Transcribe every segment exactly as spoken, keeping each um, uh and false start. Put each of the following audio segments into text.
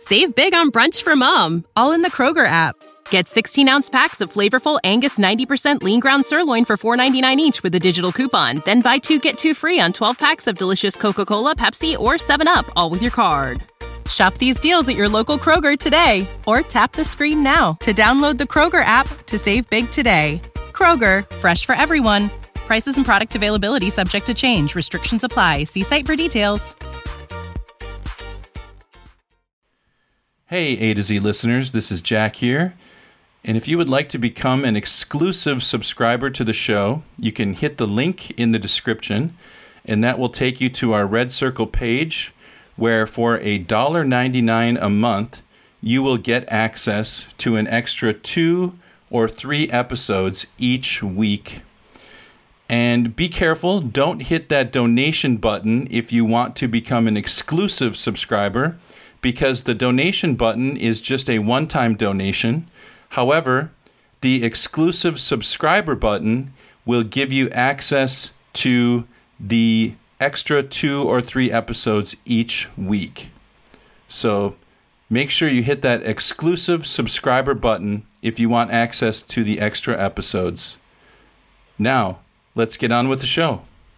Save big on brunch for mom, all in the Kroger app. Get sixteen-ounce packs of flavorful Angus ninety percent lean ground sirloin for four ninety-nine each with a digital coupon. Then buy two, get two free on twelve packs of delicious Coca-Cola, Pepsi, or seven up, all with your card. Shop these deals at your local Kroger today, or tap the screen now to download the Kroger app to save big today. Kroger, fresh for everyone. Prices and product availability subject to change. Restrictions apply. See site for details. Hey, A to Z listeners, this is Jack here. And if you would like to become an exclusive subscriber to the show, you can hit the link in the description, and that will take you to our Red Circle page, where for a one dollar ninety-nine a month, you will get access to an extra two or three episodes each week. And be careful, don't hit that donation button if you want to become an exclusive subscriber, because the donation button is just a one-time donation. However, the exclusive subscriber button will give you access to the extra two or three episodes each week. So make sure you hit that exclusive subscriber button if you want access to the extra episodes. Now, let's get on with the show.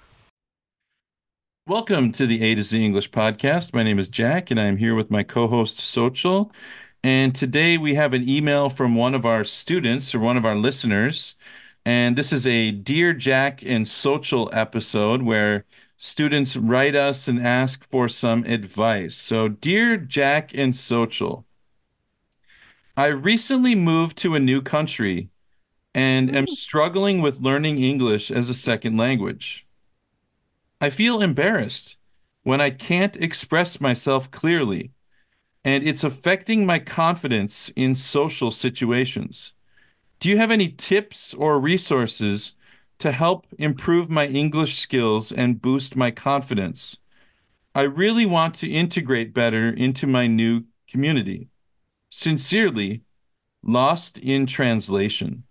Welcome to the A to Z English podcast. My name is Jack, and I'm here with my co-host, Sochil. And today we have an email from one of our students or one of our listeners. And this is a Dear Jack and Sochil episode where students write us and ask for some advice. So, Dear Jack and Sochil, I recently moved to a new country and am struggling with learning English as a second language. I feel embarrassed when I can't express myself clearly, and it's affecting my confidence in social situations. Do you have any tips or resources to help improve my English skills and boost my confidence? I really want to integrate better into my new community. Sincerely, Lost in Translation.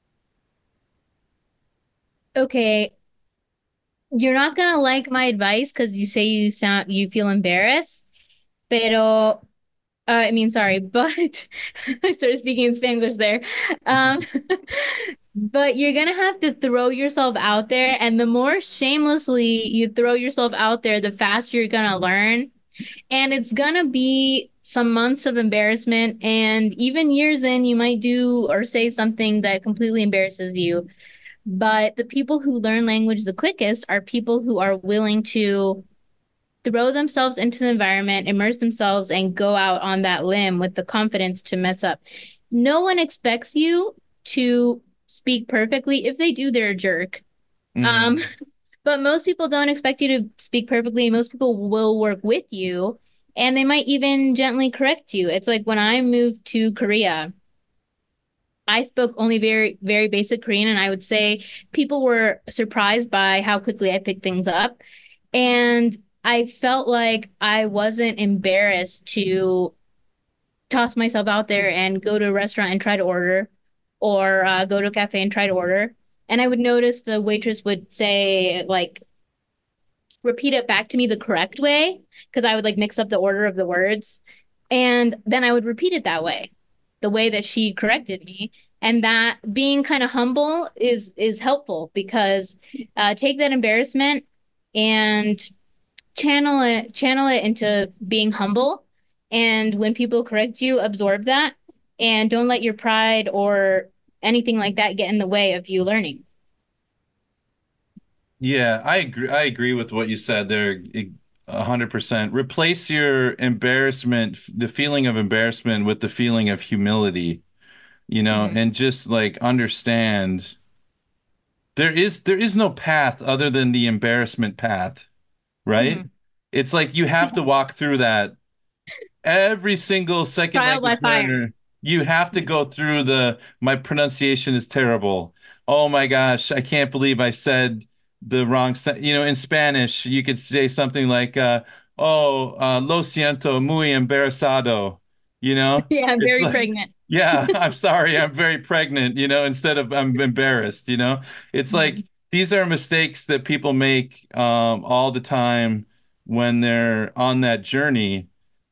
Okay, you're not gonna like my advice because you say you sound you feel embarrassed, pero Uh, I mean, sorry, but I started speaking in Spanglish there. Um, but you're gonna have to throw yourself out there, and the more shamelessly you throw yourself out there, the faster you're gonna learn. And it's gonna be some months of embarrassment, and even years in, you might do or say something that completely embarrasses you. But the people who learn language the quickest are people who are willing to throw themselves into the environment, immerse themselves, and go out on that limb with the confidence to mess up. No one expects you to speak perfectly. If they do, they're a jerk. Mm-hmm. Um, but most people don't expect you to speak perfectly. Most people will work with you, and they might even gently correct you. It's like when I moved to Korea, I spoke only very, very basic Korean, and I would say people were surprised by how quickly I picked things up. And I felt like I wasn't embarrassed to toss myself out there and go to a restaurant and try to order, or uh, go to a cafe and try to order. And I would notice the waitress would say, like, repeat it back to me the correct way, because I would, like, mix up the order of the words. And then I would repeat it that way, the way that she corrected me. And that being kind of humble is is helpful, because uh, take that embarrassment and channel it channel it into being humble, and when people correct you, absorb that, and don't let your pride or anything like that get in the way of you learning. Yeah, I agree. I agree with what you said there, a hundred percent. Replace your embarrassment, the feeling of embarrassment, with the feeling of humility, you know, mm-hmm. and just like understand there is there is no path other than the embarrassment path. Right? Mm-hmm. It's like you have to walk through that. Every single second Trial language learner, you have to go through the, my pronunciation is terrible. Oh my gosh, I can't believe I said the wrong se-. You know, in Spanish, you could say something like, uh, oh, uh, lo siento, muy embarazado. You know? Yeah, I'm it's very like, pregnant. Yeah, I'm sorry, I'm very pregnant, you know, instead of I'm embarrassed, you know? It's mm-hmm. like, these are mistakes that people make um, all the time when they're on that journey.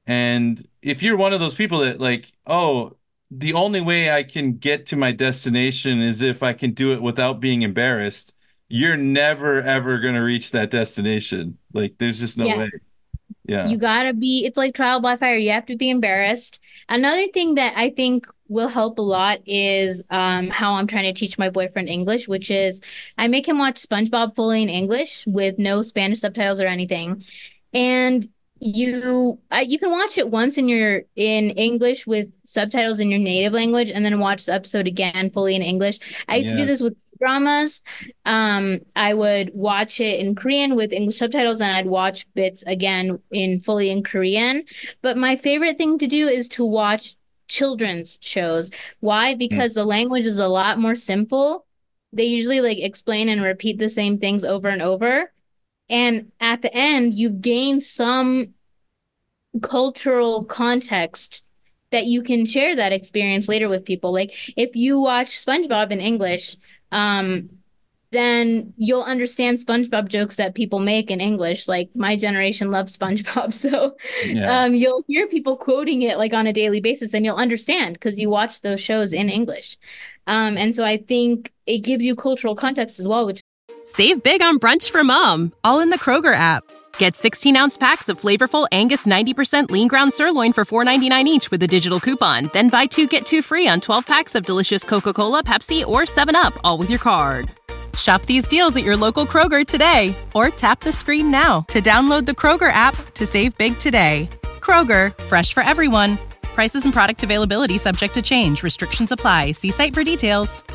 And if you're one of those people that like, oh, the only way I can get to my destination is if I can do it without being embarrassed, you're never ever going to reach that destination. Like, there's just no Yeah. way. Yeah. You gotta be, it's like trial by fire. You have to be embarrassed. Another thing that I think will help a lot is um, how I'm trying to teach my boyfriend English, which is I make him watch SpongeBob fully in English with no Spanish subtitles or anything. And you uh, you can watch it once in your in English with subtitles in your native language and then watch the episode again fully in English. I used to do this Yes. with dramas. Um, I would watch it in Korean with English subtitles and I'd watch bits again in fully in Korean. But my favorite thing to do is to watch children's shows. Why? Mm. Because the language is a lot more simple. They usually like explain and repeat the same things over and over. And at the end, you gain some cultural context that you can share that experience later with people. Like if you watch SpongeBob in English, um, then you'll understand SpongeBob jokes that people make in English. Like my generation loves SpongeBob, so Yeah. um, you'll hear people quoting it like on a daily basis, and you'll understand because you watch those shows in English. Um, and so I think it gives you cultural context as well, which Save big on brunch for mom, all in the Kroger app. Get sixteen ounce packs of flavorful Angus ninety percent lean ground sirloin for four ninety-nine each with a digital coupon. Then buy two, get two free on twelve packs of delicious Coca-Cola, Pepsi, or seven up, all with your card. Shop these deals at your local Kroger today, or tap the screen now to download the Kroger app to save big today. Kroger, fresh for everyone. Prices and product availability subject to change. Restrictions apply. See site for details.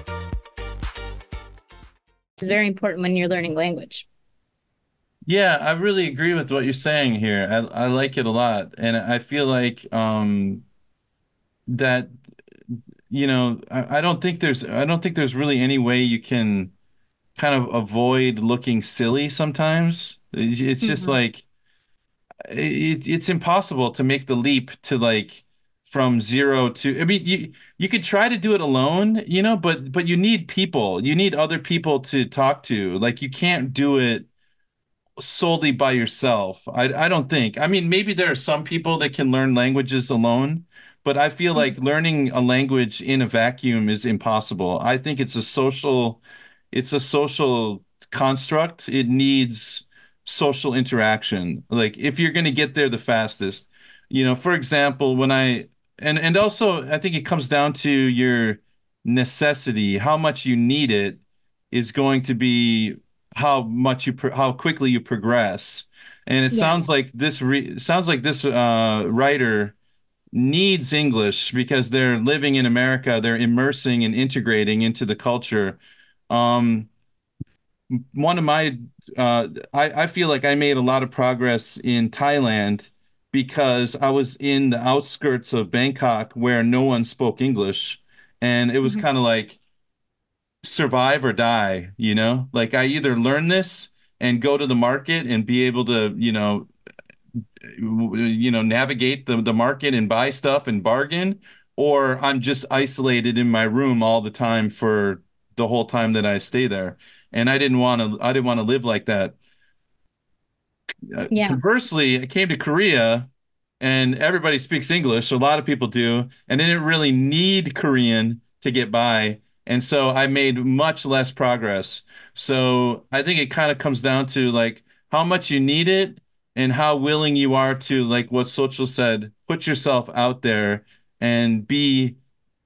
is very important when you're learning language. Yeah, I really agree with what you're saying here. I I like it a lot, and I feel like um that you know I, I don't think there's I don't think there's really any way you can kind of avoid looking silly sometimes. It- It's just Mhm. like it, it's impossible to make the leap to like from zero to I mean you you could try to do it alone, you know, but but you need people. You need other people to talk to. Like you can't do it solely by yourself. I I don't think. I mean, maybe there are some people that can learn languages alone, but I feel like learning a language in a vacuum is impossible. I think it's a social it's a social construct. It needs social interaction. Like if you're going to get there the fastest, you know, for example, when I and and also I think it comes down to your necessity, how much you need it is going to be how much you pro how quickly you progress. And it Yeah. sounds like this re sounds like this uh, writer needs English because they're living in America. They're immersing and integrating into the culture. Um, one of my uh, I, I feel like I made a lot of progress in Thailand because I was in the outskirts of Bangkok where no one spoke English. And it was Mhm. kind of like survive or die, you know? Like I either learn this and go to the market and be able to, you know, you know, navigate the, the market and buy stuff and bargain, or I'm just isolated in my room all the time for the whole time that I stay there. And I didn't want to, I didn't want to live like that. Uh, Yeah. conversely, I came to Korea and everybody speaks English. A lot of people do, and they didn't really need Korean to get by. And so I made much less progress. So I think it kind of comes down to like how much you need it and how willing you are to, like what Social said, put yourself out there and be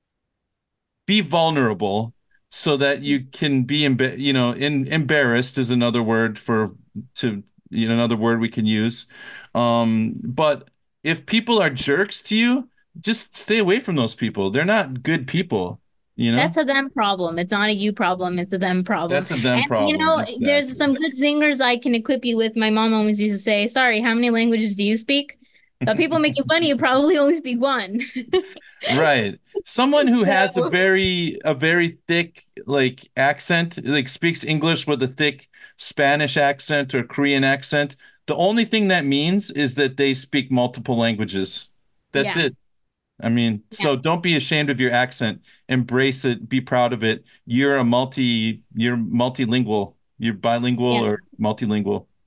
be vulnerable so that you can be emba- you know in, embarrassed is another word for to you know another word we can use um but if people are jerks to you, just stay away from those people. They're not good people, you know. That's a them problem. It's not a you problem. It's a them problem. That's a them And you problem, know, there's exactly. some good singers I can equip you with. My mom always used to say, "Sorry, how many languages do you speak?" But people making fun of you probably only speak one. Right. Someone who has a So very a very thick like accent, like speaks English with a thick Spanish accent or Korean accent, the only thing that means is that they speak multiple languages. That's yeah, it. I mean, yeah, so don't be ashamed of your accent. Embrace it, be proud of it. You're a multi you're multilingual. You're bilingual yeah. or multilingual. Yeah.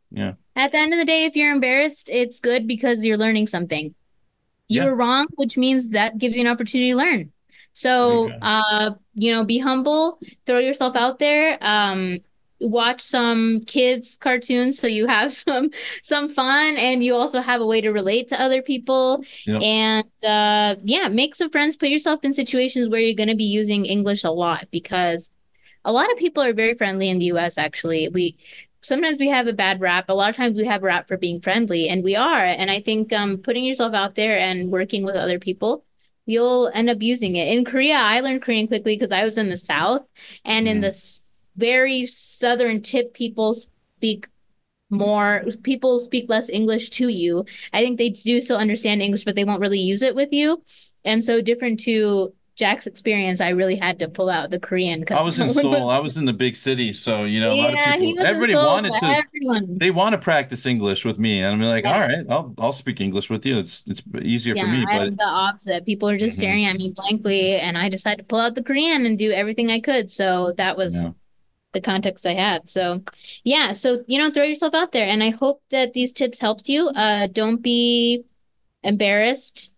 At the end of the day, if you're embarrassed, it's good because you're learning something. You Yeah. were wrong, which means that gives you an opportunity to learn. So, uh, you know, be humble, throw yourself out there, um, watch some kids' cartoons so you have some some fun and you also have a way to relate to other people. Yep. And uh, yeah, make some friends, put yourself in situations where you're going to be using English a lot because a lot of people are very friendly in the U S, actually. We sometimes we have a bad rap. A lot of times we have a rap for being friendly, and we are. And I think um, putting yourself out there and working with other people, you'll end up using it. In Korea, I learned Korean quickly because I was in the South, and in Mm. the s- very southern tip, people speak more, people speak less English to you. I think they do still understand English, but they won't really use it with you. And so different to Jack's experience, I really had to pull out the Korean I because was in Seoul. I was in the big city, so you know, a lot of yeah, he people, was in everybody Seoul wanted for to, everyone. they want to practice English with me, and I'm like, all Yeah. right, I'll I'll speak English with you. It's it's easier for Yeah, me, but I'm the opposite. People are just Mhm. staring at me blankly, and I just had to pull out the Korean and do everything I could. So that was Yeah. the context I had. So yeah, so you know, throw yourself out there, and I hope that these tips helped you. Uh, don't be embarrassed.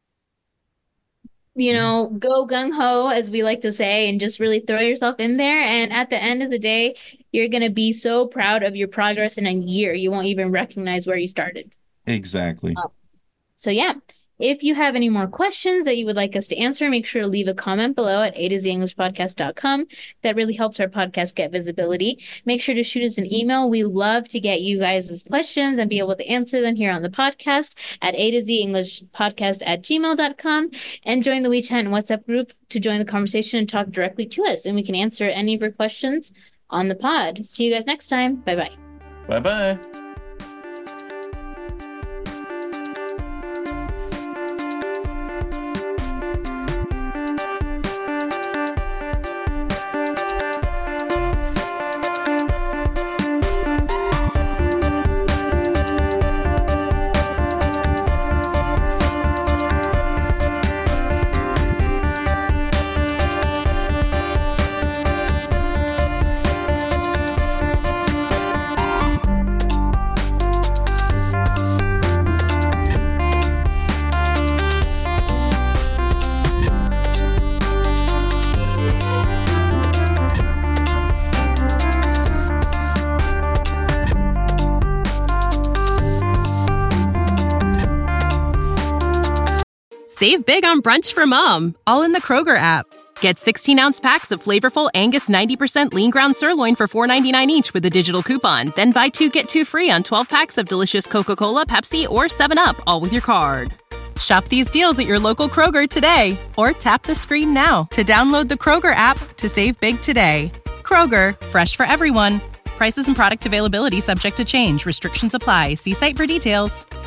You Yeah. know, go gung ho, as we like to say, and just really throw yourself in there. And at the end of the day, you're gonna be so proud of your progress in a year, you won't even recognize where you started. Exactly. So yeah, if you have any more questions that you would like us to answer, make sure to leave a comment below at a to z english podcast dot com. That really helps our podcast get visibility. Make sure to shoot us an email. We love to get you guys' questions and be able to answer them here on the podcast at a to z english podcast at gmail dot com, and join the WeChat and WhatsApp group to join the conversation and talk directly to us. And we can answer any of your questions on the pod. See you guys next time. Bye bye. Bye bye. Save big on brunch for mom, all in the Kroger app. Get sixteen-ounce packs of flavorful Angus ninety percent lean ground sirloin for four ninety-nine each with a digital coupon. Then buy two, get two free on twelve packs of delicious Coca-Cola, Pepsi, or seven up, all with your card. Shop these deals at your local Kroger today, or tap the screen now to download the Kroger app to save big today. Kroger, fresh for everyone. Prices and product availability subject to change. Restrictions apply. See site for details.